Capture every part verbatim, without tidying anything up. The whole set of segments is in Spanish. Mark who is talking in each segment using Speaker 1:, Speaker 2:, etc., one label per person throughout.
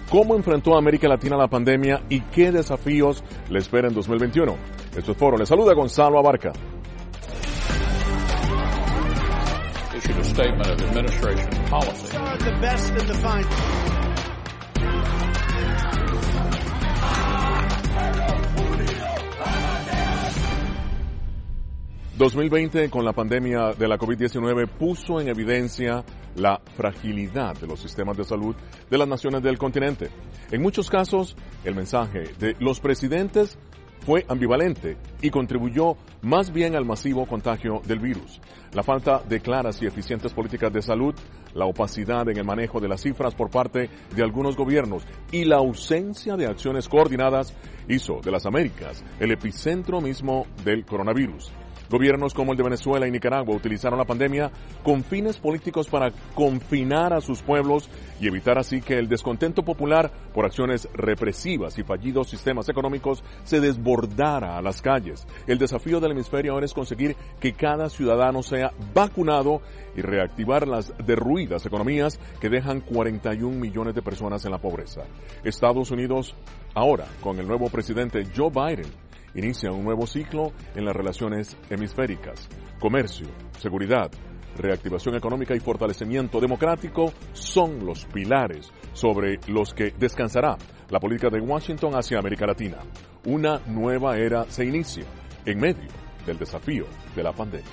Speaker 1: cómo enfrentó a América Latina la pandemia y qué desafíos le espera en dos mil veintiuno. Esto es Foro. Le saluda Gonzalo Abarca.
Speaker 2: Issued a statement of administration policy.
Speaker 3: The best and the fine.
Speaker 1: dos mil veinte, con la pandemia de la COVID diecinueve, puso en evidencia la fragilidad de los sistemas de salud de las naciones del continente. En muchos casos, el mensaje de los presidentes fue ambivalente y contribuyó más bien al masivo contagio del virus. La falta de claras y eficientes políticas de salud, la opacidad en el manejo de las cifras por parte de algunos gobiernos y la ausencia de acciones coordinadas hizo de las Américas el epicentro mismo del coronavirus. Gobiernos como el de Venezuela y Nicaragua utilizaron la pandemia con fines políticos para confinar a sus pueblos y evitar así que el descontento popular por acciones represivas y fallidos sistemas económicos se desbordara a las calles. El desafío del hemisferio ahora es conseguir que cada ciudadano sea vacunado y reactivar las derruidas economías que dejan cuarenta y un millones de personas en la pobreza. Estados Unidos, ahora con el nuevo presidente Joe Biden, inicia un nuevo ciclo en las relaciones hemisféricas. Comercio, seguridad, reactivación económica y fortalecimiento democrático son los pilares sobre los que descansará la política de Washington hacia América Latina. Una nueva era se inicia en medio del desafío de la pandemia.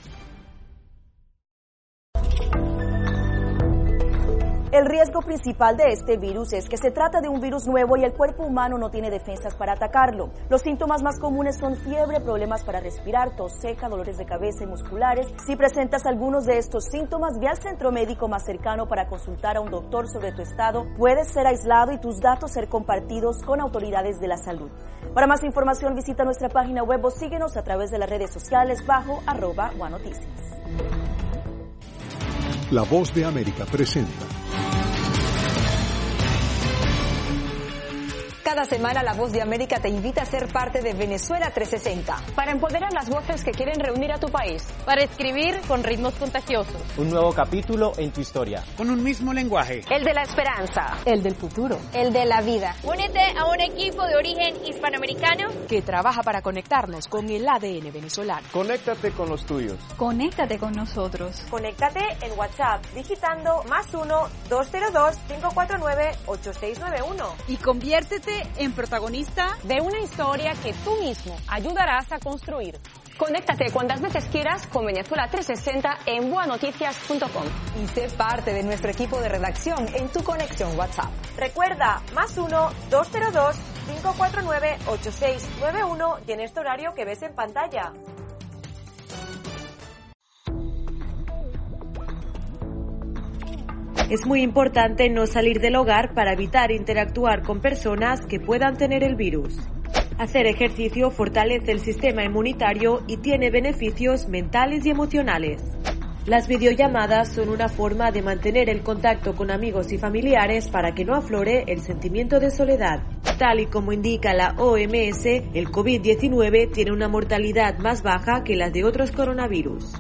Speaker 4: El riesgo principal de este virus es que se trata de un virus nuevo y el cuerpo humano no tiene defensas para atacarlo. Los síntomas más comunes son fiebre, problemas para respirar, tos seca, dolores de cabeza y musculares. Si presentas algunos de estos síntomas, ve al centro médico más cercano para consultar a un doctor sobre tu estado. Puedes ser aislado y tus datos ser compartidos con autoridades de la salud. Para más información, visita nuestra página web o síguenos a través de las redes sociales bajo arroba One Noticias.
Speaker 5: La Voz de América presenta.
Speaker 6: Cada semana La Voz de América te invita a ser parte de Venezuela trescientos sesenta.
Speaker 7: Para empoderar las voces que quieren reunir a tu país.
Speaker 8: Para escribir con ritmos contagiosos.
Speaker 9: Un nuevo capítulo en tu historia.
Speaker 3: Con un mismo lenguaje.
Speaker 7: El de la esperanza.
Speaker 6: El del futuro.
Speaker 10: El de la vida. Únete a un equipo de origen hispanoamericano
Speaker 11: que trabaja para conectarnos con el A D N venezolano.
Speaker 9: Conéctate con los tuyos.
Speaker 12: Conéctate con nosotros.
Speaker 13: Conéctate en WhatsApp digitando más uno dos cero dos cinco cuatro nueve ocho seis nueve uno.
Speaker 11: Y conviértete en protagonista
Speaker 7: de una historia que tú mismo ayudarás a construir. Conéctate cuantas veces quieras con Venezuela trescientos sesenta en boa noticias punto com
Speaker 6: y sé parte de nuestro equipo de redacción en tu conexión WhatsApp.
Speaker 13: Recuerda, más uno dos cero dos cinco cuatro nueve ocho seis nueve uno y en este horario que ves en pantalla.
Speaker 14: Es muy importante no salir del hogar para evitar interactuar con personas que puedan tener el virus. Hacer ejercicio fortalece el sistema inmunitario y tiene beneficios mentales y emocionales. Las videollamadas son una forma de mantener el contacto con amigos y familiares para que no aflore el sentimiento de soledad. Tal y como indica la O M S, el COVID diecinueve tiene una mortalidad más baja que las de otros coronavirus.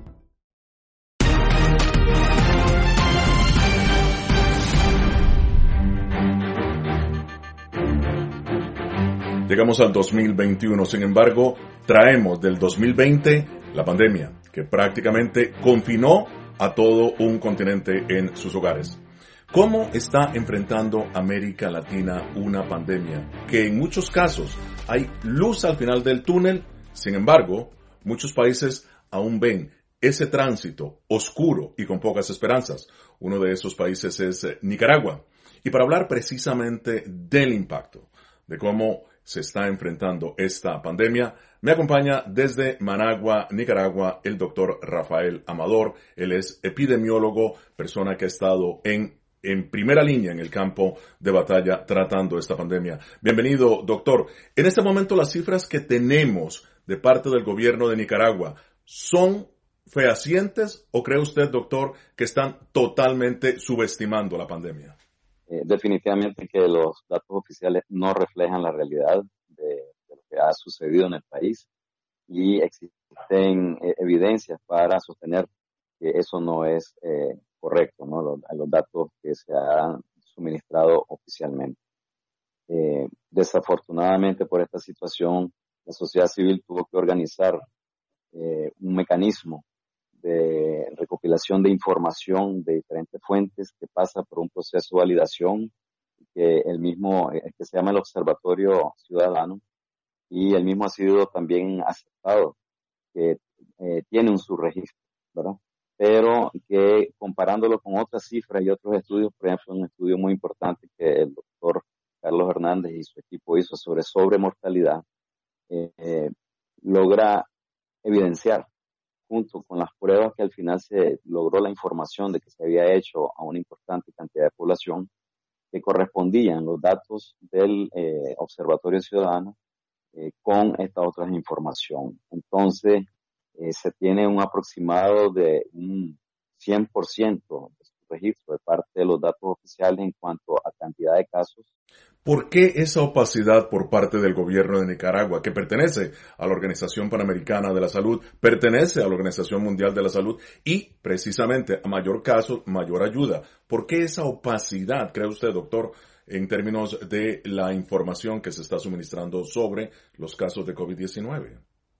Speaker 1: Llegamos al dos mil veintiuno, sin embargo, traemos del dos mil veinte la pandemia, que prácticamente confinó a todo un continente en sus hogares. ¿Cómo está enfrentando América Latina una pandemia? Que en muchos casos hay luz al final del túnel, sin embargo, muchos países aún ven ese tránsito oscuro y con pocas esperanzas. Uno de esos países es Nicaragua. Y para hablar precisamente del impacto, de cómo se está enfrentando esta pandemia, me acompaña desde Managua, Nicaragua, el doctor Rafael Amador. Él es epidemiólogo, persona que ha estado en, en primera línea en el campo de batalla tratando esta pandemia. Bienvenido, doctor. En este momento, las cifras que tenemos de parte del gobierno de Nicaragua, ¿son fehacientes o cree usted, doctor, que están totalmente subestimando la pandemia?
Speaker 15: Eh, definitivamente que los datos oficiales no reflejan la realidad de, de lo que ha sucedido en el país y existen eh, evidencias para sostener que eso no es eh, correcto, ¿no? Los, los datos que se han suministrado oficialmente. Eh, desafortunadamente por esta situación, la sociedad civil tuvo que organizar eh, un mecanismo de recopilación de información de diferentes fuentes que pasa por un proceso de validación que el mismo, eh, que se llama el Observatorio Ciudadano, y el mismo ha sido también aceptado, que eh, tiene un subregistro, ¿verdad? Pero que comparándolo con otras cifras y otros estudios, por ejemplo, un estudio muy importante que el doctor Carlos Hernández y su equipo hizo sobre sobremortalidad, eh, eh, logra evidenciar, junto con las pruebas que al final se logró la información de que se había hecho a una importante cantidad de población, que correspondían los datos del eh, Observatorio Ciudadano eh, con esta otra información. Entonces, eh, se tiene un aproximado de un cien por ciento de su registro de parte de los datos oficiales en cuanto a cantidad de casos.
Speaker 1: ¿Por qué esa opacidad por parte del gobierno de Nicaragua, que pertenece a la Organización Panamericana de la Salud, pertenece a la Organización Mundial de la Salud y, precisamente, a mayor caso, mayor ayuda? ¿Por qué esa opacidad, cree usted, doctor, en términos de la información que se está suministrando sobre los casos de COVID diecinueve?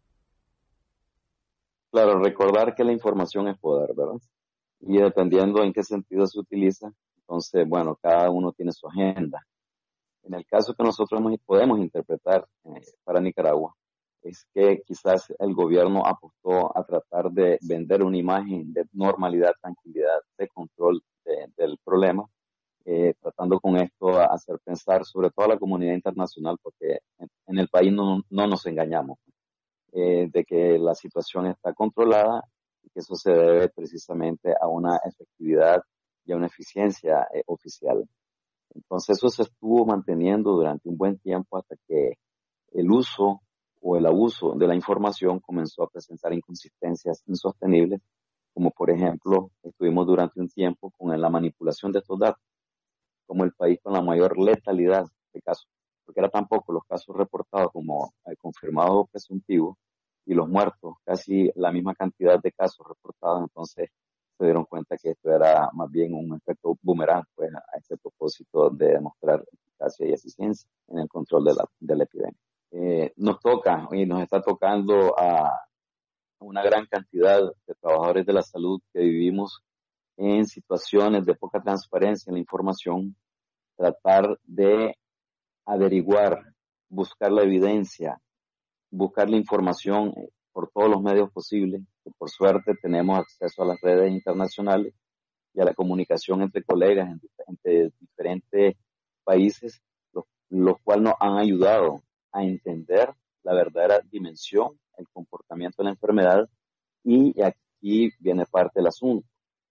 Speaker 15: Claro, recordar que la información es poder, ¿verdad? Y dependiendo en qué sentido se utiliza, entonces, bueno, cada uno tiene su agenda. En el caso que nosotros podemos interpretar eh, para Nicaragua, es que quizás el gobierno apostó a tratar de vender una imagen de normalidad, tranquilidad, de control de, del problema, eh, tratando con esto a hacer pensar sobre todo a la comunidad internacional, porque en, en el país no, no nos engañamos, eh, de que la situación está controlada y que eso se debe precisamente a una efectividad y a una eficiencia eh, oficial. Entonces eso se estuvo manteniendo durante un buen tiempo hasta que el uso o el abuso de la información comenzó a presentar inconsistencias insostenibles, como por ejemplo estuvimos durante un tiempo con la manipulación de estos datos, como el país con la mayor letalidad de casos, porque era tan poco los casos reportados como eh, confirmados o presuntivos, y los muertos, casi la misma cantidad de casos reportados. Entonces se dieron cuenta que esto era más bien un efecto boomerang, pues, a este propósito de demostrar eficacia y eficiencia en el control de la, de la epidemia. Eh, nos toca y nos está tocando a una gran cantidad de trabajadores de la salud que vivimos en situaciones de poca transparencia en la información, tratar de averiguar, buscar la evidencia, buscar la información por todos los medios posibles, que por suerte tenemos acceso a las redes internacionales y a la comunicación entre colegas entre diferentes países, los, los cuales nos han ayudado a entender la verdadera dimensión, el comportamiento de la enfermedad, y aquí viene parte del asunto.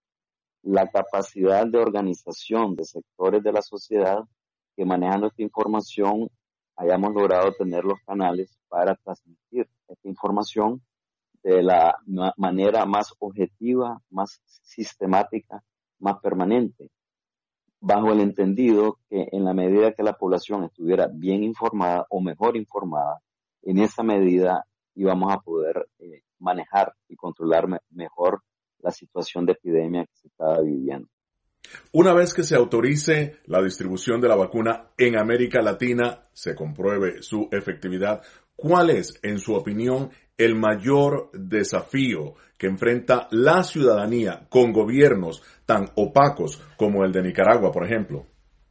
Speaker 15: La capacidad de organización de sectores de la sociedad que manejando esta información hayamos logrado tener los canales para transmitir esta información de la manera más objetiva, más sistemática, más permanente, bajo el entendido que en la medida que la población estuviera bien informada o mejor informada, en esa medida íbamos a poder eh, manejar y controlar me- mejor la situación de epidemia que se estaba viviendo.
Speaker 1: Una vez que se autorice la distribución de la vacuna en América Latina, se compruebe su efectividad, ¿cuál es, en su opinión, el mayor desafío que enfrenta la ciudadanía con gobiernos tan opacos como el de Nicaragua, por ejemplo?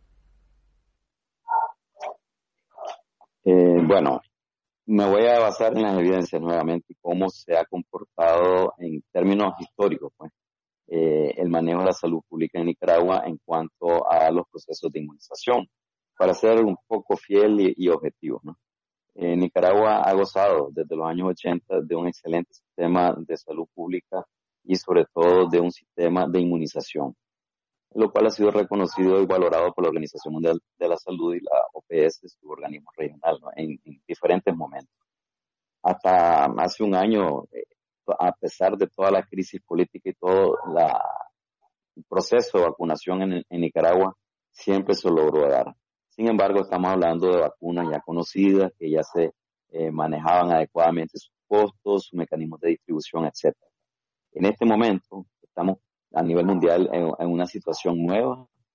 Speaker 15: Eh, bueno, me voy a basar en las evidencias nuevamente, cómo se ha comportado en términos históricos, pues, eh, el manejo de la salud pública en Nicaragua en cuanto a los procesos de inmunización, para ser un poco fiel y, y objetivo, ¿no? Eh, Nicaragua ha gozado desde los años ochenta de un excelente sistema de salud pública y sobre todo de un sistema de inmunización, lo cual ha sido reconocido y valorado por la Organización Mundial de la Salud y la O P S, su organismo regional, ¿no? en, en diferentes momentos. Hasta hace un año, eh, a pesar de toda la crisis política y todo la, el proceso de vacunación en, en Nicaragua, siempre se logró dar. Sin embargo, estamos hablando de vacunas ya conocidas, que ya se eh, manejaban adecuadamente sus costos, sus mecanismos de distribución, etcétera. En este momento, estamos a nivel mundial en, en una situación nueva,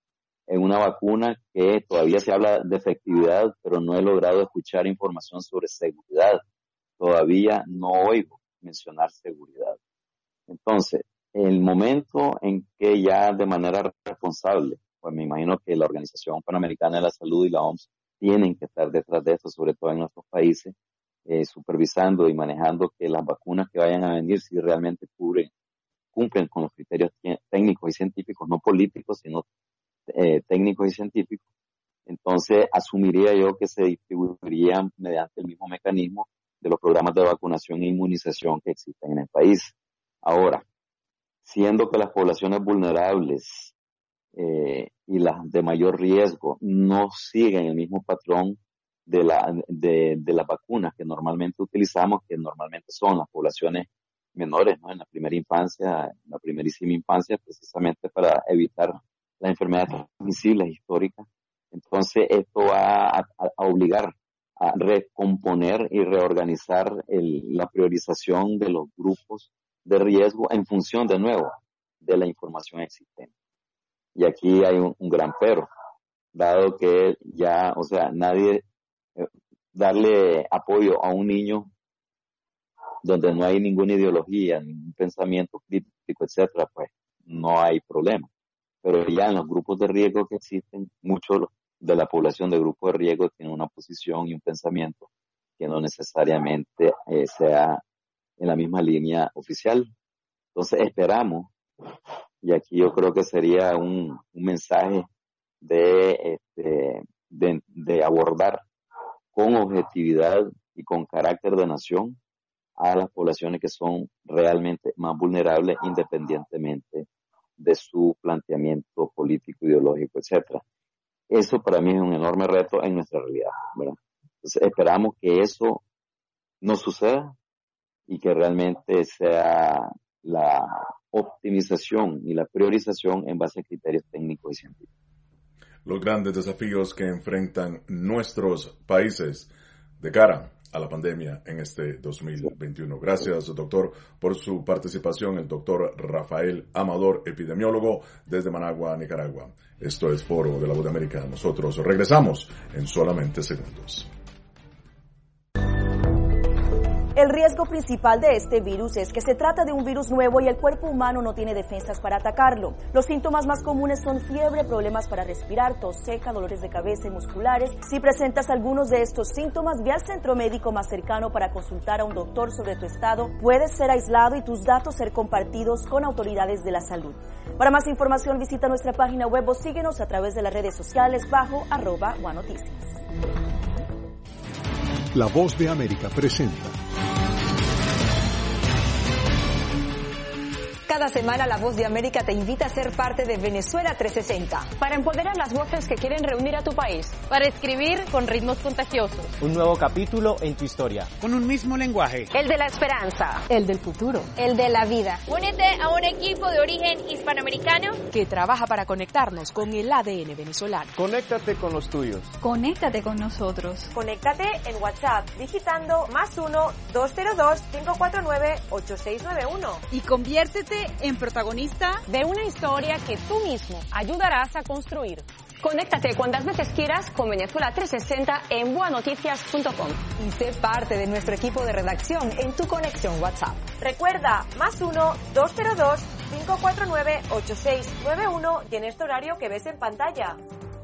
Speaker 15: en una vacuna que todavía se habla de efectividad, pero no he logrado escuchar información sobre seguridad. Todavía no oigo mencionar seguridad. Entonces, el momento en que ya de manera responsable, pues me imagino que la Organización Panamericana de la Salud y la O M S tienen que estar detrás de esto, sobre todo en nuestros países, eh, supervisando y manejando que las vacunas que vayan a venir si realmente cubren, cumplen con los criterios técnicos y científicos, no políticos, sino eh, técnicos y científicos. Entonces, asumiría yo que se distribuirían mediante el mismo mecanismo de los programas de vacunación e inmunización que existen en el país. Ahora, siendo que las poblaciones vulnerables eh, y las de mayor riesgo no siguen el mismo patrón de, la, de, de las vacunas que normalmente utilizamos, que normalmente son las poblaciones menores, ¿no? En la primera infancia, en la primerísima infancia, precisamente para evitar las enfermedades transmisibles históricas. Entonces, esto va a, a, a obligar a recomponer y reorganizar el, la priorización de los grupos de riesgo en función, de nuevo, de la información existente. Y aquí hay un, un gran pero, dado que ya, o sea, nadie, eh, darle apoyo a un niño donde no hay ninguna ideología, ningún pensamiento crítico, etcétera, pues no hay problema. Pero ya en los grupos de riesgo que existen, muchos de la población de grupos de riesgo tienen una posición y un pensamiento que no necesariamente eh, sea en la misma línea oficial. Entonces esperamos, y aquí yo creo que sería un, un mensaje de, este, de, de abordar con objetividad y con carácter de nación a las poblaciones que son realmente más vulnerables independientemente de su planteamiento político, ideológico, etcétera. Eso para mí es un enorme reto en nuestra realidad, ¿verdad? Entonces esperamos que eso no suceda y que realmente sea la optimización y la priorización en base a criterios técnicos y científicos.
Speaker 1: Los grandes desafíos que enfrentan nuestros países de cara a la pandemia en este dos mil veintiuno. Gracias, doctor, por su participación. El doctor Rafael Amador, epidemiólogo desde Managua, Nicaragua. Esto es Foro de la Voz de América. Nosotros regresamos en solamente segundos.
Speaker 4: El riesgo principal de este virus es que se trata de un virus nuevo y el cuerpo humano no tiene defensas para atacarlo. Los síntomas más comunes son fiebre, problemas para respirar, tos seca, dolores de cabeza y musculares. Si presentas algunos de estos síntomas, ve al centro médico más cercano para consultar a un doctor sobre tu estado. Puedes ser aislado y tus datos ser compartidos con autoridades de la salud. Para más información, visita nuestra página web o síguenos a través de las redes sociales bajo arroba guanoticias.
Speaker 5: La Voz de América presenta.
Speaker 6: Cada semana La Voz de América te invita a ser parte de Venezuela trescientos sesenta.
Speaker 7: Para empoderar las voces que quieren reunir a tu país.
Speaker 8: Para escribir con ritmos contagiosos.
Speaker 9: Un nuevo capítulo en tu historia.
Speaker 3: Con un mismo lenguaje.
Speaker 7: El de la esperanza.
Speaker 11: El del futuro.
Speaker 10: El de la vida. Únete a un equipo de origen hispanoamericano
Speaker 11: que trabaja para conectarnos con el A D N venezolano.
Speaker 9: Conéctate con los tuyos.
Speaker 12: Conéctate con nosotros.
Speaker 13: Conéctate en WhatsApp digitando más uno dos cero dos cinco cuatro nueve ocho seis nueve uno.
Speaker 11: Y conviértete en protagonista
Speaker 7: de una historia que tú mismo ayudarás a construir. Conéctate cuantas veces quieras con Venezuela trescientos sesenta en boa noticias punto com.
Speaker 6: Y sé parte de nuestro equipo de redacción en tu conexión WhatsApp.
Speaker 13: Recuerda, más uno dos cero dos cinco cuatro nueve ocho seis nueve uno y en este horario que ves en pantalla.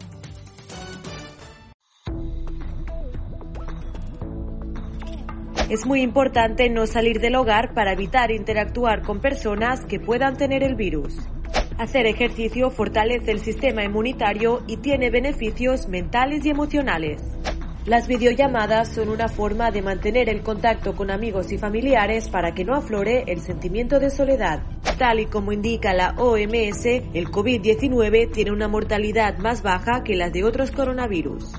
Speaker 14: Es muy importante no salir del hogar para evitar interactuar con personas que puedan tener el virus. Hacer ejercicio fortalece el sistema inmunitario y tiene beneficios mentales y emocionales. Las videollamadas son una forma de mantener el contacto con amigos y familiares para que no aflore el sentimiento de soledad. Tal y como indica la O M S, el COVID diecinueve tiene una mortalidad más baja que las de otros coronavirus.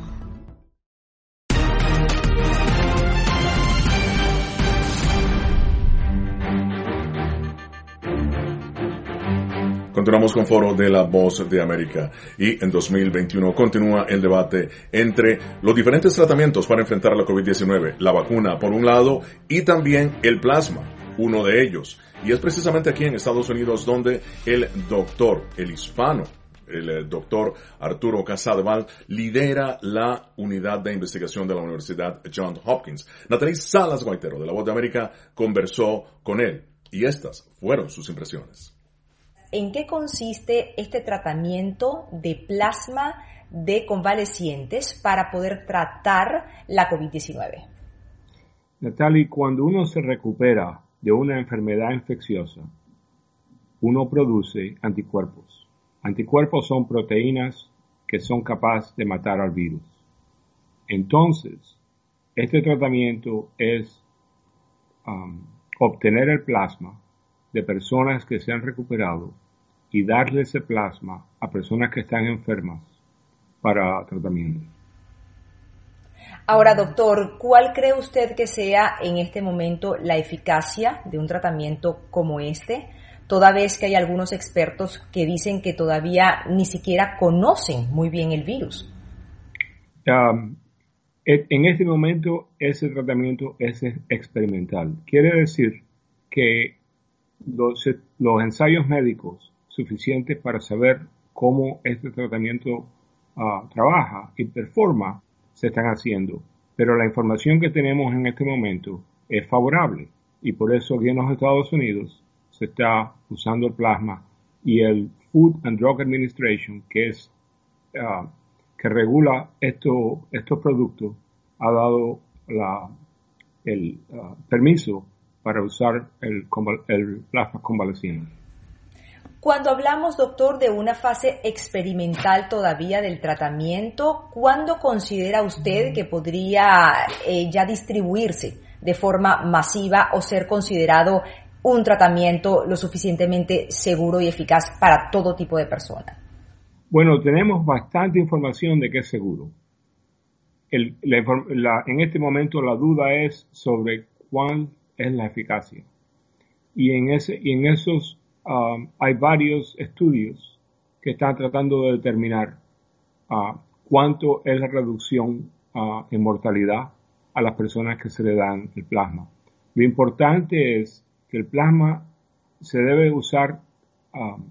Speaker 1: Continuamos con Foro de la Voz de América y en dos mil veintiuno continúa el debate entre los diferentes tratamientos para enfrentar la COVID diecinueve, la vacuna por un lado y también el plasma, uno de ellos. Y es precisamente aquí en Estados Unidos donde el doctor, el hispano, el doctor Arturo Casadevall, lidera la unidad de investigación de la Universidad Johns Hopkins. Natalie Salas Guaitero, de La Voz de América, conversó con él y estas fueron sus impresiones.
Speaker 6: ¿En qué consiste este tratamiento de plasma de convalecientes para poder tratar la COVID diecinueve?
Speaker 16: Natalie, cuando uno se recupera de una enfermedad infecciosa, uno produce anticuerpos. Anticuerpos son proteínas que son capaces de matar al virus. Entonces, este tratamiento es um, obtener el plasma de personas que se han recuperado y darle ese plasma a personas que están enfermas para tratamiento.
Speaker 6: Ahora, doctor, ¿cuál cree usted que sea en este momento la eficacia de un tratamiento como este? Toda vez que hay algunos expertos que dicen que todavía ni siquiera conocen muy bien el virus.
Speaker 16: Um, en este momento ese tratamiento es experimental. Quiere decir que los, los ensayos médicos suficientes para saber cómo este tratamiento uh, trabaja y performa se están haciendo, pero la información que tenemos en este momento es favorable y por eso aquí en los Estados Unidos se está usando el plasma y el Food and Drug Administration, que es uh, que regula esto, estos productos, ha dado la, el uh, permiso para usar el, el plasma convaleciente.
Speaker 6: Cuando hablamos, doctor, de una fase experimental todavía del tratamiento, ¿cuándo considera usted que podría eh, ya distribuirse de forma masiva o ser considerado un tratamiento lo suficientemente seguro y eficaz para todo tipo de personas?
Speaker 16: Bueno, tenemos bastante información de que es seguro. El, la, la, en este momento la duda es sobre cuál es la eficacia. Y en, ese, y en esos Um, hay varios estudios que están tratando de determinar uh, cuánto es la reducción uh, en mortalidad a las personas que se le dan el plasma. Lo importante es que el plasma se debe usar um,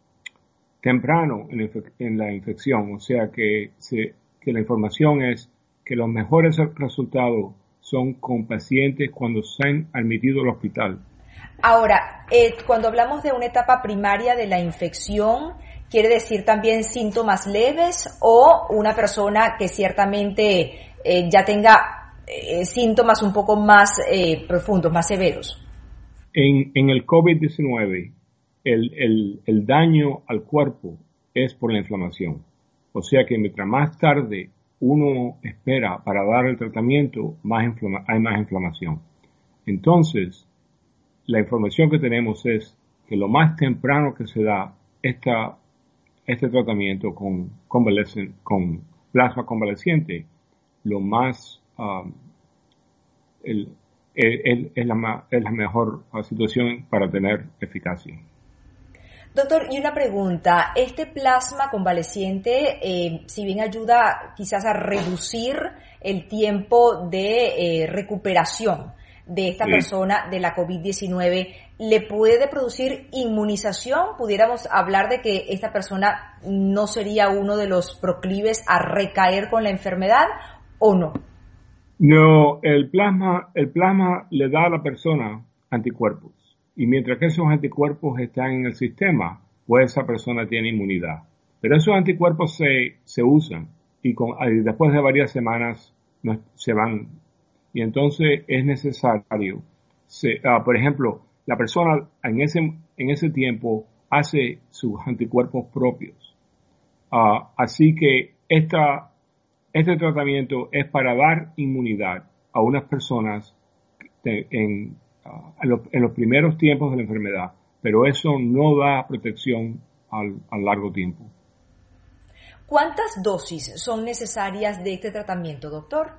Speaker 16: temprano en, en la infección, o sea que, se, que la información es que los mejores resultados son con pacientes cuando se han admitido al hospital.
Speaker 6: Ahora, eh, cuando hablamos de una etapa primaria de la infección, ¿quiere decir también síntomas leves o una persona que ciertamente eh, ya tenga eh, síntomas un poco más eh, profundos, más severos?
Speaker 16: En, en el COVID diecinueve, el, el, el daño al cuerpo es por la inflamación. O sea que mientras más tarde uno espera para dar el tratamiento, más inflama- hay más inflamación. Entonces, la información que tenemos es que lo más temprano que se da esta, este tratamiento con, con plasma convaleciente, lo más um, el, el, el, es, la, es la mejor situación para tener eficacia.
Speaker 6: Doctor, y una pregunta, este plasma convaleciente, eh, si bien ayuda quizás a reducir el tiempo de eh, recuperación de esta sí. persona de la COVID diecinueve, ¿le puede producir inmunización? ¿Pudiéramos hablar de que esta persona no sería uno de los proclives a recaer con la enfermedad o no?
Speaker 16: No, el plasma, el plasma le da a la persona anticuerpos. Y mientras que esos anticuerpos están en el sistema, pues esa persona tiene inmunidad. Pero esos anticuerpos se, se usan y, con, y después de varias semanas no, se van. Y entonces es necesario, se, uh, por ejemplo, la persona en ese, en ese tiempo hace sus anticuerpos propios. Uh, así que esta, este tratamiento es para dar inmunidad a unas personas de, en, uh, en, lo, en los primeros tiempos de la enfermedad, pero eso no da protección al, al largo tiempo.
Speaker 6: ¿Cuántas dosis son necesarias de este tratamiento, doctor?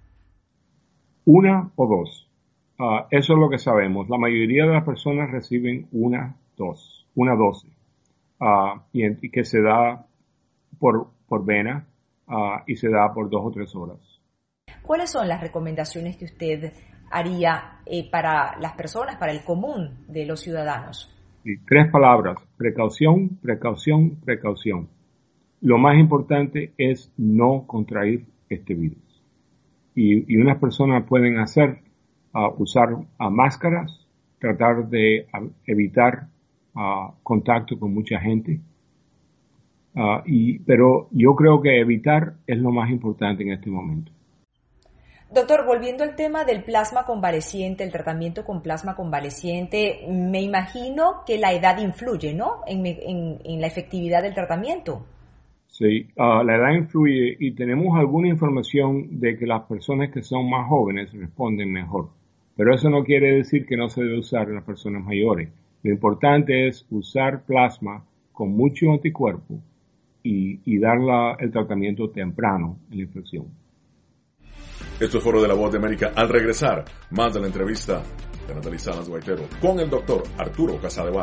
Speaker 16: Una o dos. Uh, eso es lo que sabemos. La mayoría de las personas reciben una dos, una dosis, uh, y, en, y que se da por, por vena uh, y se da por dos o tres horas.
Speaker 6: ¿Cuáles son las recomendaciones que usted haría eh, para las personas, para el común de los ciudadanos?
Speaker 16: Y tres palabras: precaución, precaución, precaución. lo más importante es no contraer este virus. Y, y unas personas pueden hacer, uh, usar uh, máscaras, tratar de uh, evitar uh, contacto con mucha gente. Uh, y, pero yo creo que evitar es lo más importante en este momento.
Speaker 6: Doctor, volviendo al tema del plasma convaleciente, el tratamiento con plasma convaleciente, me imagino que la edad influye, ¿no? En, en, en la efectividad del tratamiento.
Speaker 16: Sí, uh, la edad influye y tenemos alguna información de que las personas que son más jóvenes responden mejor. Pero eso no quiere decir que no se debe usar en las personas mayores. Lo importante es usar plasma con mucho anticuerpo y, y dar la, el tratamiento temprano en la infección.
Speaker 1: Esto es Foro de la Voz de América. Al regresar, más de la entrevista de Natalie Salas Guaitero con el doctor Arturo Casadevall.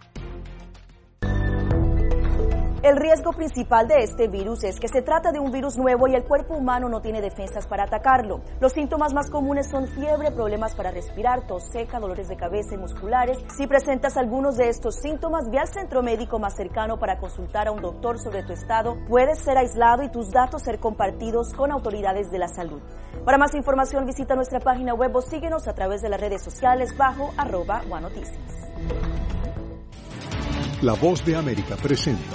Speaker 4: El riesgo principal de este virus es que se trata de un virus nuevo y el cuerpo humano no tiene defensas para atacarlo. Los síntomas más comunes son fiebre, problemas para respirar, tos seca, dolores de cabeza y musculares. Si presentas algunos de estos síntomas, ve al centro médico más cercano para consultar a un doctor sobre tu estado. Puedes ser aislado y tus datos ser compartidos con autoridades de la salud. Para más información, visita nuestra página web o síguenos a través de las redes sociales bajo arroba guanoticias.
Speaker 5: La Voz de América presenta.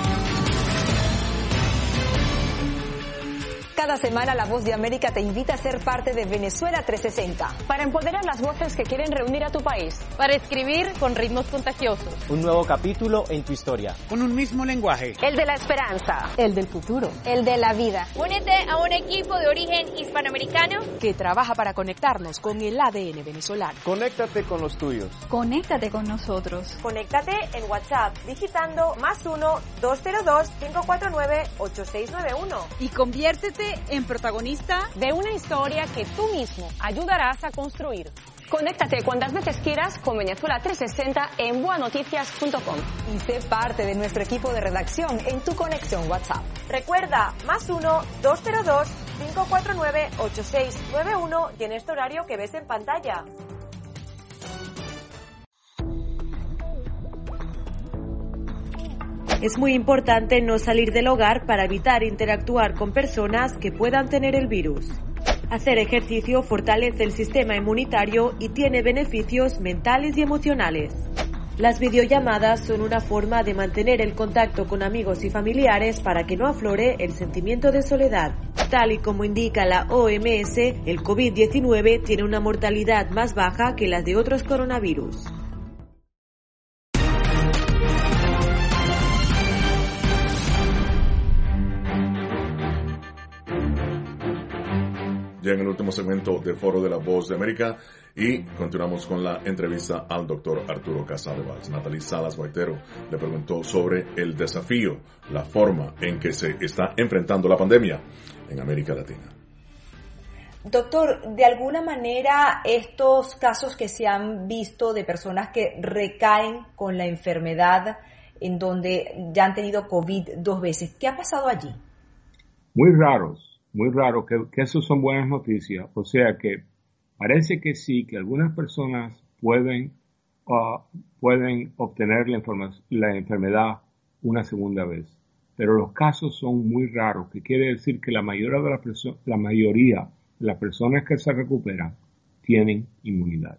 Speaker 17: Cada semana La Voz de América te invita a ser parte de Venezuela trescientos sesenta.
Speaker 7: Para empoderar las voces que quieren reunir a tu país.
Speaker 8: Para escribir con ritmos contagiosos.
Speaker 9: Un nuevo capítulo en tu historia.
Speaker 3: Con un mismo lenguaje.
Speaker 7: El de la esperanza.
Speaker 11: El del futuro.
Speaker 10: El de la vida. Únete a un equipo de origen hispanoamericano
Speaker 11: que trabaja para conectarnos con el A D N venezolano.
Speaker 9: Conéctate con los tuyos.
Speaker 12: Conéctate con nosotros.
Speaker 13: Conéctate en WhatsApp digitando más uno dos cero dos cinco cuatro nueve ocho seis nueve uno.
Speaker 11: Y conviértete en protagonista
Speaker 7: de una historia que tú mismo ayudarás a construir. Conéctate cuantas veces quieras con Venezuela trescientos sesenta en boa noticias punto com
Speaker 14: y sé parte de nuestro equipo de redacción en tu conexión WhatsApp.
Speaker 13: Recuerda, más uno dos cero dos cinco cuatro nueve ocho seis nueve uno y en este horario que ves en pantalla.
Speaker 14: Es muy importante no salir del hogar para evitar interactuar con personas que puedan tener el virus. Hacer ejercicio fortalece el sistema inmunitario y tiene beneficios mentales y emocionales. Las videollamadas son una forma de mantener el contacto con amigos y familiares para que no aflore el sentimiento de soledad. Tal y como indica la O M S, el COVID diecinueve tiene una mortalidad más baja que las de otros coronavirus.
Speaker 1: Ya en el último segmento del Foro de la Voz de América y continuamos con la entrevista al doctor Arturo Casadevall. Natalie Salas Guaitero le preguntó sobre el desafío, la forma en que se está enfrentando la pandemia en América Latina.
Speaker 6: Doctor, de alguna manera estos casos que se han visto de personas que recaen con la enfermedad en donde ya han tenido COVID dos veces, ¿qué ha pasado allí?
Speaker 16: Muy raros. Muy raro, que, que eso son buenas noticias. O sea que parece que sí, que algunas personas pueden, uh, pueden obtener la, la enfermedad una segunda vez. Pero los casos son muy raros, que quiere decir que la mayoría de, la perso- la mayoría de las personas que se recuperan tienen inmunidad.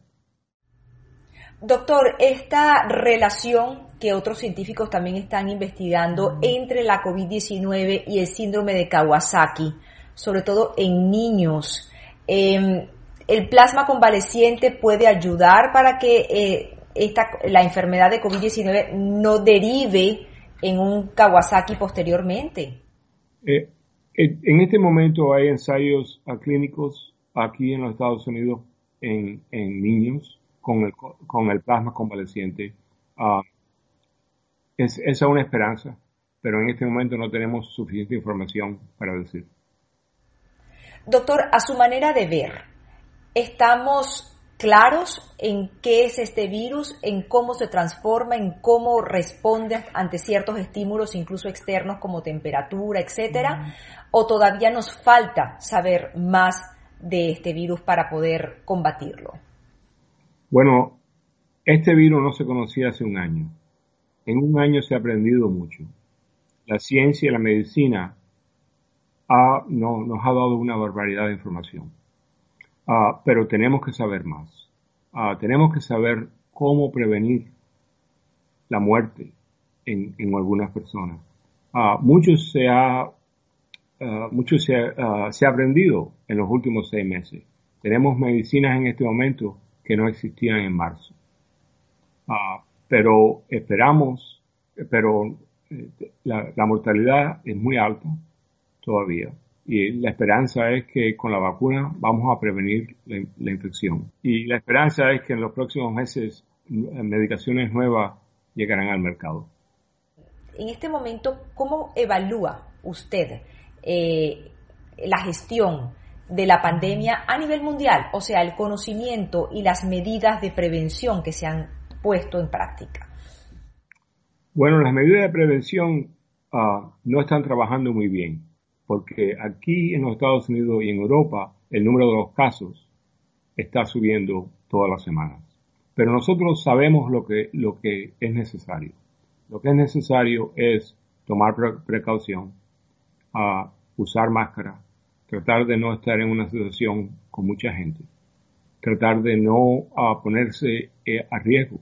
Speaker 6: Doctor, esta relación que otros científicos también están investigando entre la COVID diecinueve y el síndrome de Kawasaki, sobre todo en niños. Eh, ¿El plasma convaleciente puede ayudar para que eh, esta, la enfermedad de COVID diecinueve no derive en un Kawasaki posteriormente?
Speaker 16: Eh, en este momento hay ensayos clínicos aquí en los Estados Unidos en, en niños con el, con el plasma convaleciente. Uh, es, esa es una esperanza, pero en este momento no tenemos suficiente información para decir.
Speaker 6: Doctor, a su manera de ver, ¿estamos claros en qué es este virus, en cómo se transforma, en cómo responde ante ciertos estímulos, incluso externos como temperatura, etcétera? Mm. ¿O todavía nos falta saber más de este virus para poder combatirlo?
Speaker 16: Bueno, este virus no se conocía hace un año. En un año se ha aprendido mucho. la ciencia y la medicina ha, no, nos ha dado una barbaridad de información. Uh, pero tenemos que saber más. Uh, tenemos que saber cómo prevenir la muerte en, en algunas personas. Uh, mucho se ha, uh, mucho se, uh, se ha aprendido en los últimos seis meses. Tenemos medicinas en este momento que no existían en marzo. Uh, pero esperamos, pero eh, la, la mortalidad es muy alta todavía. Y la esperanza es que con la vacuna vamos a prevenir la, la infección. Y la esperanza es que en los próximos meses medicaciones nuevas llegarán al mercado.
Speaker 6: En este momento, ¿cómo evalúa usted eh, la gestión de la pandemia a nivel mundial? O sea, el conocimiento y las medidas de prevención que se han puesto en práctica.
Speaker 16: Bueno, las medidas de prevención uh, no están trabajando muy bien, porque aquí en los Estados Unidos y en Europa el número de los casos está subiendo todas las semanas. Pero nosotros sabemos lo que, lo que es necesario. Lo que es necesario es tomar pre- precaución, uh, usar máscara, tratar de no estar en una situación con mucha gente, tratar de no uh, ponerse eh, a riesgo.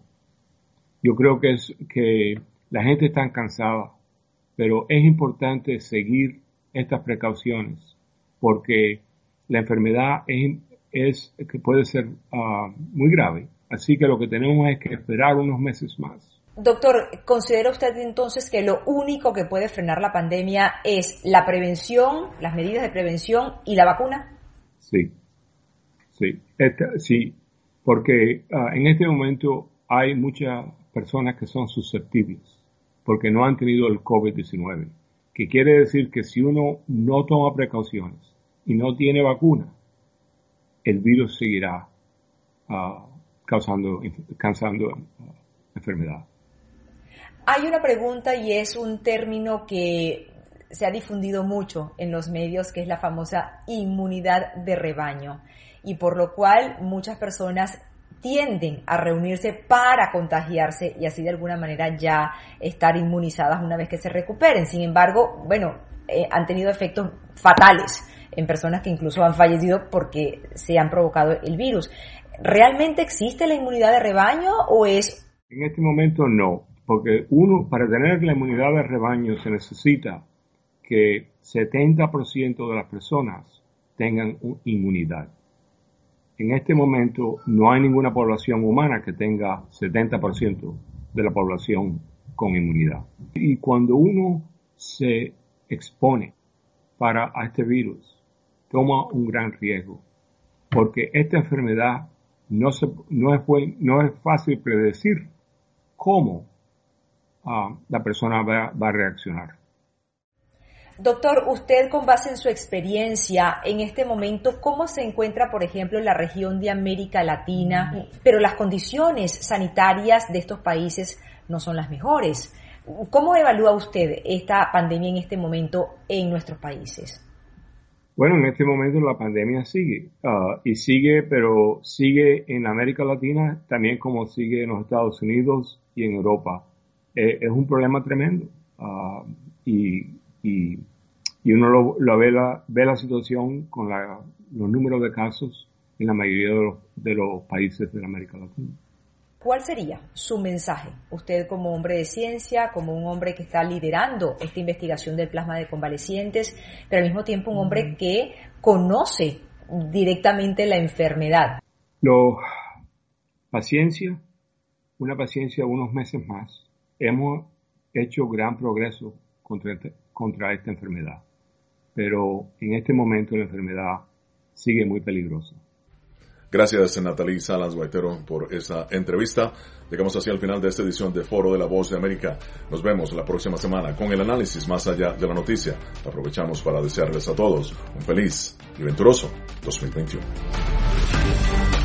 Speaker 16: Yo creo que es que la gente está cansada, pero es importante seguir estas precauciones porque la enfermedad es, es que puede ser uh, muy grave. Así que lo que tenemos es que esperar unos meses más.
Speaker 6: Doctor, ¿considera usted entonces que lo único que puede frenar la pandemia es la prevención, las medidas de prevención y la vacuna?
Speaker 16: Sí, sí, esta, sí, porque uh, en este momento hay muchas personas que son susceptibles porque no han tenido el COVID diecinueve, que quiere decir que si uno no toma precauciones y no tiene vacuna, el virus seguirá uh, causando, causando uh, enfermedad.
Speaker 6: Hay una pregunta y es un término que se ha difundido mucho en los medios, que es la famosa inmunidad de rebaño, y por lo cual muchas personas tienden a reunirse para contagiarse y así de alguna manera ya estar inmunizadas una vez que se recuperen. Sin embargo, bueno, eh, han tenido efectos fatales en personas que incluso han fallecido porque se han provocado el virus. ¿Realmente existe la inmunidad de rebaño o es...?
Speaker 16: En este momento no, porque uno, para tener la inmunidad de rebaño se necesita que setenta por ciento de las personas tengan inmunidad. En este momento no hay ninguna población humana que tenga setenta por ciento de la población con inmunidad. Y cuando uno se expone para a este virus, toma un gran riesgo, porque esta enfermedad no, se, no, es, buen, no es fácil predecir cómo uh, la persona va, va a reaccionar.
Speaker 6: Doctor, usted con base en su experiencia en este momento, ¿cómo se encuentra, por ejemplo, en la región de América Latina? Pero las condiciones sanitarias de estos países no son las mejores. ¿Cómo evalúa usted esta pandemia en este momento en nuestros países?
Speaker 16: Bueno, en este momento la pandemia sigue, uh, y sigue, pero sigue en América Latina, también como sigue en los Estados Unidos y en Europa. Eh, es un problema tremendo, uh, y Y, y uno lo, lo ve, la, ve la situación con la, los números de casos en la mayoría de los, de los países de la América Latina.
Speaker 6: ¿Cuál sería su mensaje? Usted como hombre de ciencia, como un hombre que está liderando esta investigación del plasma de convalecientes, pero al mismo tiempo un hombre que conoce directamente la enfermedad.
Speaker 16: Lo, paciencia, una paciencia unos meses más. Hemos hecho gran progreso contra este, contra esta enfermedad, pero en este momento la enfermedad sigue muy peligrosa.
Speaker 1: Gracias, Natalie Salas Guaitero, por esa entrevista. Llegamos así al final de esta edición de Foro de la Voz de América. Nos vemos la próxima semana con el análisis más allá de la noticia. Aprovechamos para desearles a todos un feliz y venturoso dos mil veintiuno.